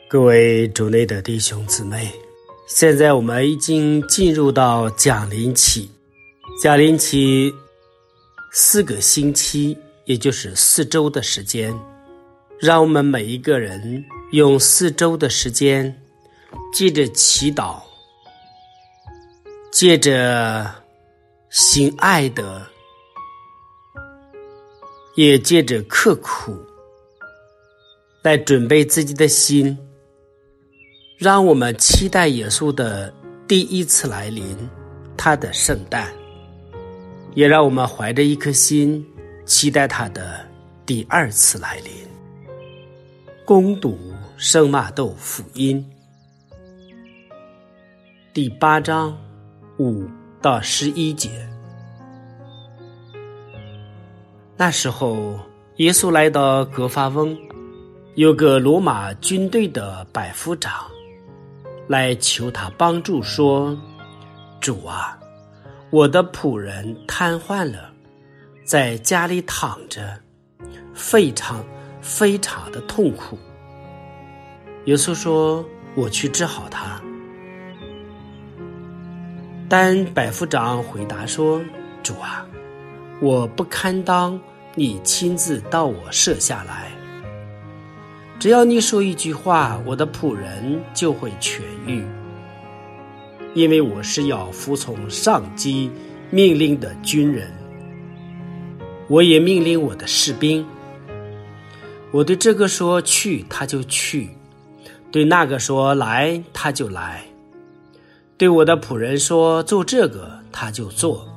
各位主内的弟兄姊妹，现在我们已经进入到降临期4个星期，也就是4周的时间。让我们每一个人用4周的时间，借着祈祷，借着行爱德，也借着刻苦，来准备自己的心，让我们期待耶稣的第一次来临，他的圣诞，也让我们怀着一颗心期待他的第2次来临。攻读圣马窦福音第8章5到11节。那时候耶稣来到葛法翁，有个罗马军队的百夫长来求他帮助，说：主啊，我的仆人瘫痪了，在家里躺着，非常的痛苦。耶稣说：我去治好他。但百夫长回答说：主啊，我不堪当你亲自到我舍下来，只要你说一句话，我的仆人就会痊愈，因为我是要服从上级命令的军人。我也命令我的士兵，我对这个说去，他就去；对那个说来，他就来；对我的仆人说做这个，他就做。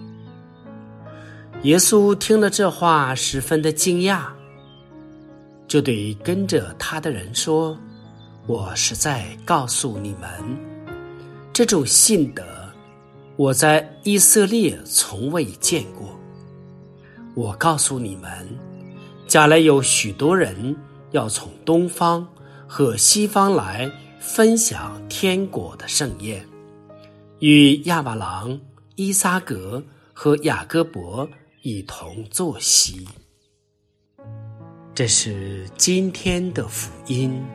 耶稣听了这话，十分的惊讶，就对跟着他的人说：我实在告诉你们，这种信德我在以色列从未见过。我告诉你们，将来有许多人要从东方和西方来分享天国的盛宴，与亚伯郎、依撒格和雅各伯一同坐席。这是今天的福音。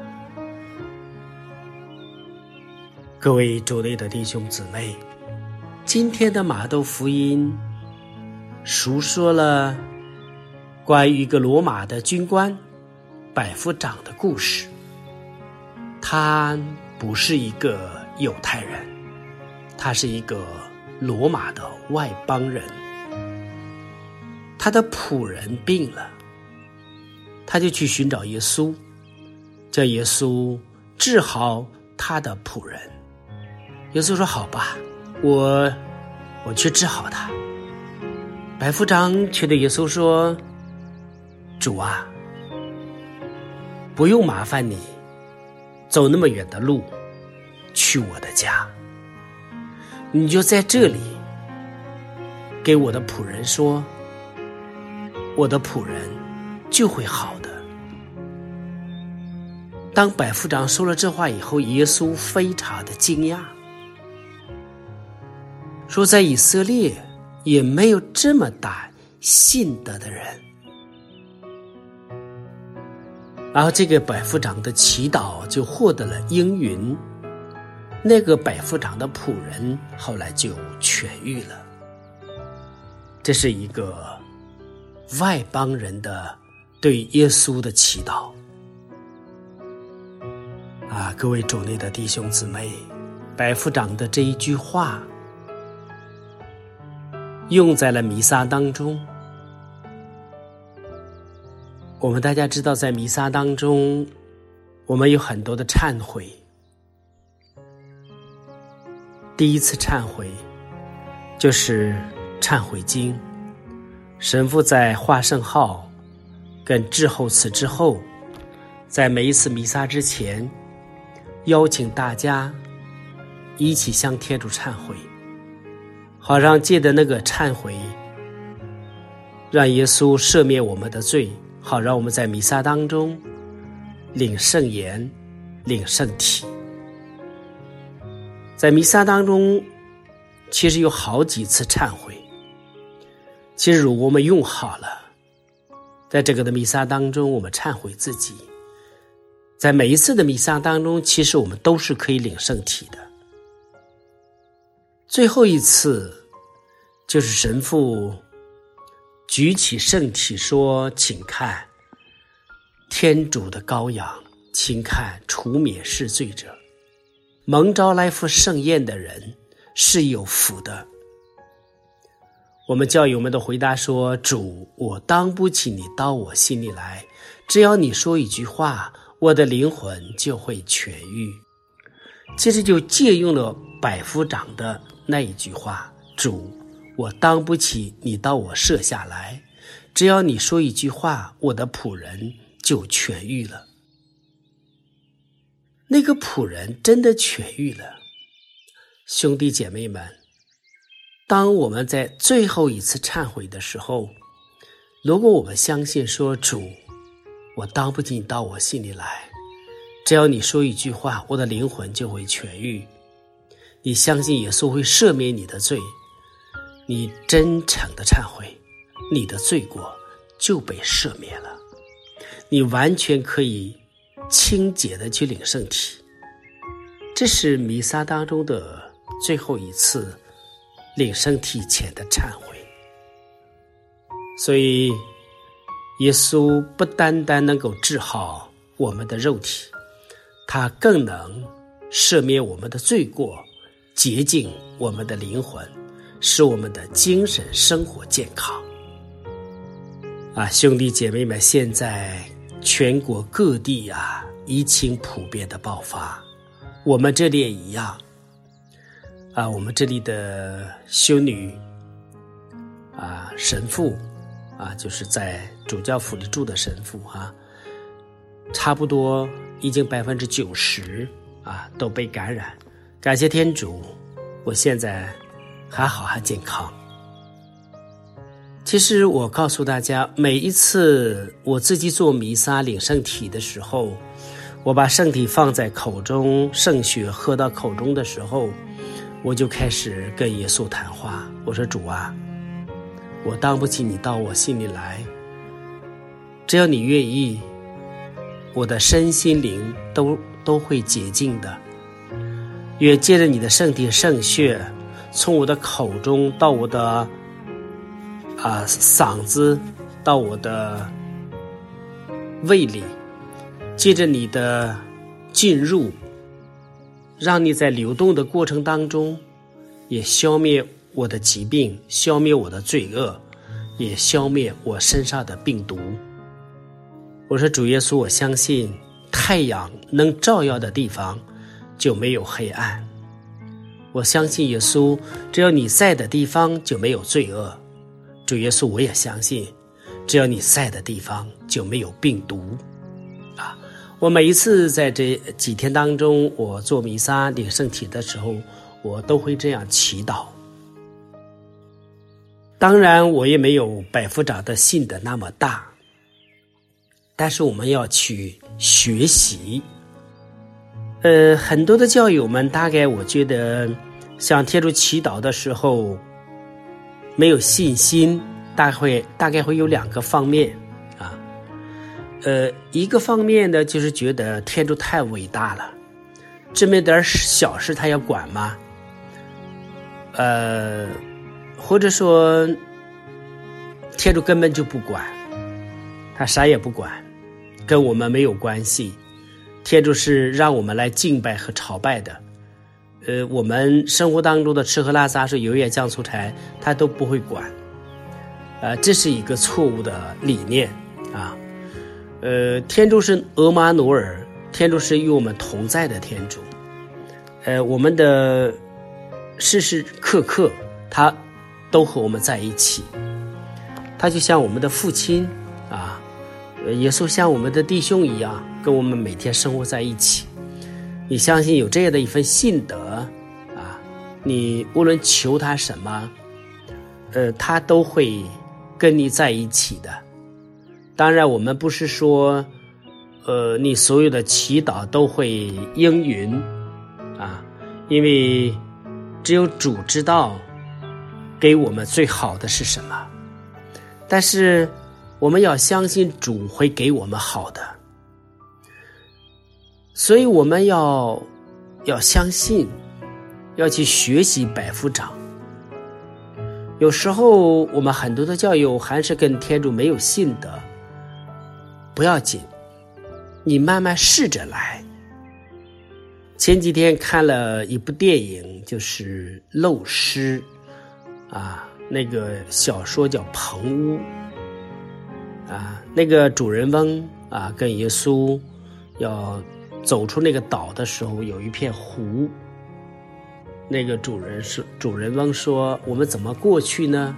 各位主内的弟兄姊妹，今天的马窦福音述说了关于一个罗马的军官百夫长的故事。他不是一个犹太人，他是一个罗马的外邦人。他的仆人病了，他就去寻找耶稣，叫耶稣治好他的仆人。耶稣说：好吧，我去治好他。百夫长却对耶稣说：主啊，不用麻烦你走那么远的路去我的家，你就在这里给我的仆人说，我的仆人就会好的。当百夫长说了这话以后，耶稣非常的惊讶，说在以色列也没有这么大信德的人。然后这个百夫长的祈祷就获得了应允，那个百夫长的仆人后来就痊愈了。这是一个外邦人的对耶稣的祈祷啊！各位主内的弟兄姊妹，百夫长的这一句话用在了弥撒当中。我们大家知道，在弥撒当中我们有很多的忏悔。第一次忏悔就是忏悔经，神父在画圣号跟致后词之后，在每一次弥撒之前邀请大家一起向天主忏悔，好让借的那个忏悔让耶稣赦免我们的罪，好让我们在弥撒当中领圣言，领圣体。在弥撒当中其实有好几次忏悔，其实如果我们用好了，在这个的弥撒当中我们忏悔自己， 在每一次的弥撒当中，其实我们都是可以领圣体的。最后一次就是神父举起圣体说，请看天主的羔羊，请看除免世罪者，蒙召来赴盛宴的人是有福的。我们教友们的回答说，主，我当不起你到我心里来，只要你说一句话，我的灵魂就会痊愈。其实就借用了百夫长的那一句话，主，我当不起你到我舍下来，只要你说一句话，我的仆人就痊愈了。那个仆人真的痊愈了。兄弟姐妹们，当我们在最后一次忏悔的时候，如果我们相信说，主，我当不起你到我心里来，只要你说一句话，我的灵魂就会痊愈。你相信耶稣会赦免你的罪，你真诚的忏悔，你的罪过就被赦免了，你完全可以清洁的去领圣体。这是弥撒当中的最后一次领圣体前的忏悔。所以耶稣不单单能够治好我们的肉体，他更能赦免我们的罪过，洁净我们的灵魂，使我们的精神生活健康。兄弟姐妹们，现在全国各地疫情普遍的爆发，我们这里也一样。我们这里的修女神父就是在主教府里住的神父差不多已经90%都被感染。感谢天主，我现在还好，还健康。其实我告诉大家，每一次我自己做弥撒领圣体的时候，我把圣体放在口中，圣血喝到口中的时候，我就开始跟耶稣谈话。我说，主啊，我当不起你到我心里来，只要你愿意，我的身心灵都会洁净的。愿借着你的圣体圣血，从我的口中到我的嗓子，到我的胃里，借着你的进入，让你在流动的过程当中也消灭我的疾病，消灭我的罪恶，也消灭我身上的病毒。我说，主耶稣，我相信太阳能照耀的地方就没有黑暗。我相信耶稣，只要你在的地方就没有罪恶。主耶稣，我也相信，只要你在的地方就没有病毒。我每一次在这几天当中，我做弥撒领圣体的时候，我都会这样祈祷。当然我也没有百夫长的信的那么大，但是我们要去学习。很多的教友们大概我觉得向天主祈祷的时候没有信心，大概会有2个方面一个方面呢，就是觉得天主太伟大了，这么点小事他要管吗？或者说天主根本就不管，他啥也不管，跟我们没有关系。天主是让我们来敬拜和朝拜的。我们生活当中的吃喝拉撒睡油盐酱醋柴他都不会管。这是一个错误的理念天主是俄马努尔，天主是与我们同在的天主。我们的时时刻刻他都和我们在一起，他就像我们的父亲耶稣像我们的弟兄一样，跟我们每天生活在一起。你相信有这样的一份信德你无论求他什么他都会跟你在一起的。当然我们不是说你所有的祈祷都会应允因为只有主知道给我们最好的是什么，但是我们要相信主会给我们好的。 所以我们要相信，要去学习百夫长。有时候我们很多的教友还是跟天主没有信德，不要紧，你慢慢试着来。前几天看了一部电影，就是《漏尸》那个小说叫《棚屋》那个主人翁跟耶稣要走出那个岛的时候，有一片湖。那个主人翁说：“我们怎么过去呢？”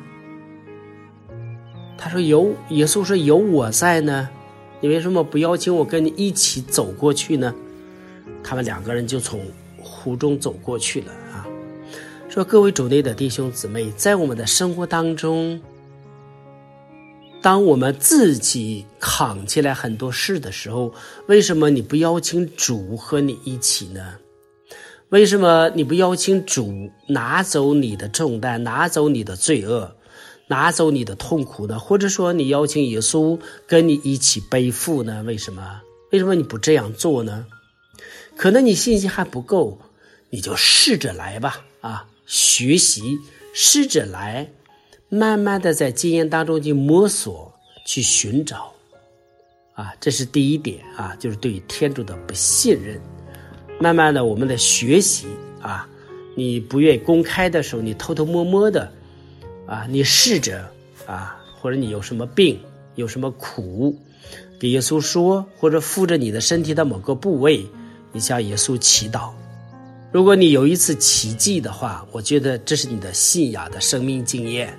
他说：“耶稣说有我在呢，你为什么不邀请我跟你一起走过去呢？”他们两个人就从湖中走过去了说各位主内的弟兄姊妹，在我们的生活当中，当我们自己扛起来很多事的时候，为什么你不邀请主和你一起呢？为什么你不邀请主拿走你的重担，拿走你的罪恶，拿走你的痛苦呢？或者说你邀请耶稣跟你一起背负呢？为什么你不这样做呢？可能你信心还不够，你就试着来吧学习，试着来，慢慢的在经验当中去摸索，去寻找这是第一点就是对于天主的不信任。慢慢的我们的学习你不愿意公开的时候，你偷偷摸摸的你试着或者你有什么病，有什么苦，给耶稣说，或者附着你的身体的某个部位，你向耶稣祈祷。如果你有一次奇迹的话，我觉得这是你的信仰的生命经验。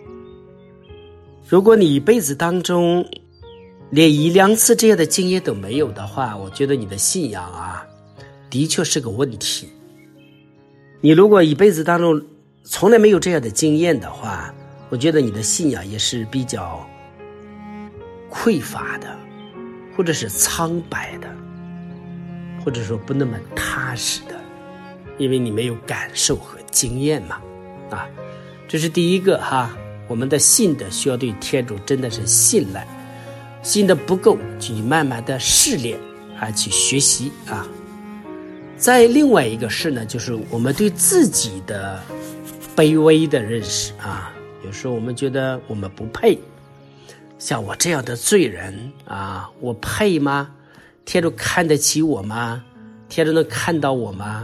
如果你一辈子当中连一两次这样的经验都没有的话，我觉得你的信仰的确是个问题。你如果一辈子当中从来没有这样的经验的话，我觉得你的信仰也是比较匮乏的，或者是苍白的，或者说不那么踏实的，因为你没有感受和经验嘛这是第一个我们的信的需要对天主真的是信赖，信的不够去慢慢的试炼去学习再另外一个事呢，就是我们对自己的卑微的认识有时候我们觉得我们不配，像我这样的罪人我配吗？天主看得起我吗？天主能看到我吗？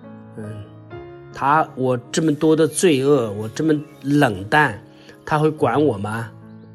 我这么多的罪恶，我这么冷淡，他会管我吗？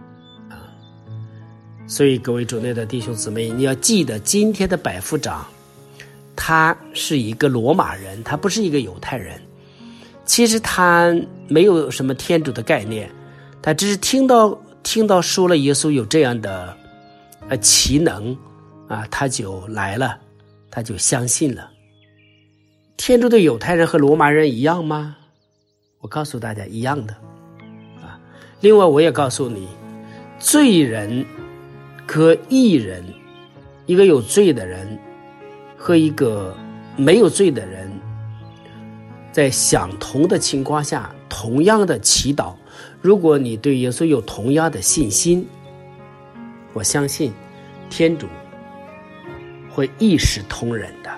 所以各位主内的弟兄姊妹，你要记得今天的百夫长他是一个罗马人，他不是一个犹太人。其实他没有什么天主的概念，他只是听到说了耶稣有这样的奇能他就来了，他就相信了。天主对犹太人和罗马人一样吗？我告诉大家一样的另外我也告诉你，罪人和义人，一个有罪的人和一个没有罪的人，在相同的情况下同样的祈祷，如果你对耶稣有同样的信心，我相信天主会一视同仁的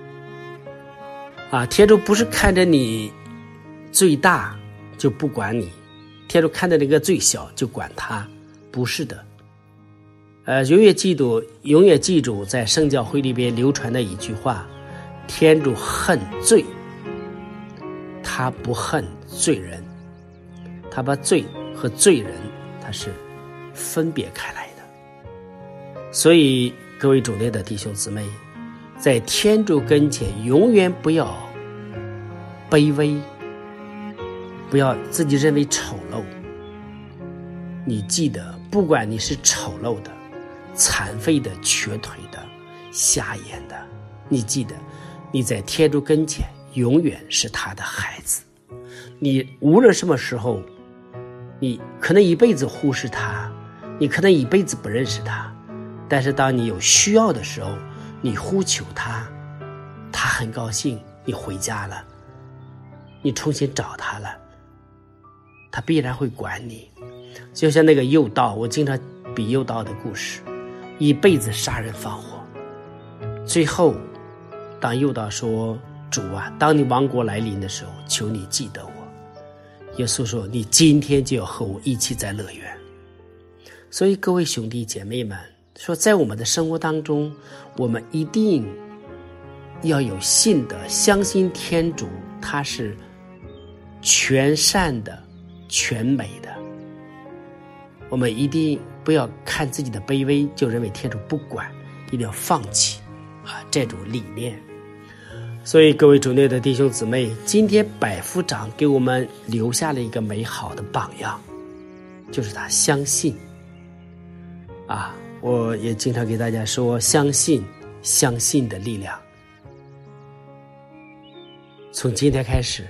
天主不是看着你最大就不管你，天主看着那个最小就管他，不是的永远记住在圣教会里边流传的一句话，天主恨罪，他不恨罪人，他把罪和罪人他是分别开来的。所以各位主内的弟兄姊妹，在天主跟前永远不要卑微，不要自己认为丑陋。你记得，不管你是丑陋的、残废的、瘸腿的、瞎眼的，你记得你在天主跟前永远是他的孩子。你无论什么时候，你可能一辈子忽视他，你可能一辈子不认识他，但是当你有需要的时候，你呼求他，他很高兴你回家了，你重新找他了，他必然会管你。就像那个诱盗，我经常比诱盗的故事，一辈子杀人放火，最后当犹大说，主啊，当你王国来临的时候，求你记得我。耶稣说，你今天就要和我一起在乐园。所以各位兄弟姐妹们，说在我们的生活当中，我们一定要有信的，相信天主他是全善的，全美的。我们一定不要看自己的卑微就认为天主不管，一定要放弃这种理念。所以各位主内的弟兄姊妹，今天百夫长给我们留下了一个美好的榜样，就是他相信我也经常给大家说，相信的力量。从今天开始，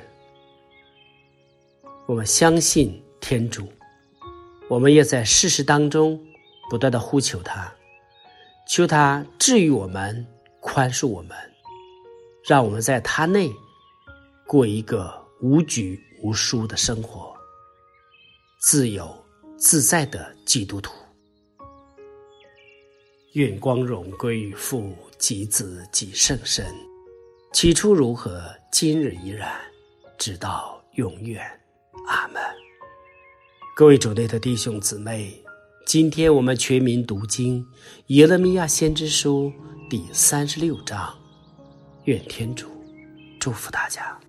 我们相信天主，我们也在事实当中不断的呼求他，求他治愈我们，宽恕我们，让我们在他内过一个无拘无束的生活，自由自在的基督徒。愿光荣归于父及子及圣神，起初如何，今日依然，直到永远。阿们。各位主内的弟兄姊妹，今天我们全民读经耶勒米亚先知书第36章，愿天主祝福大家。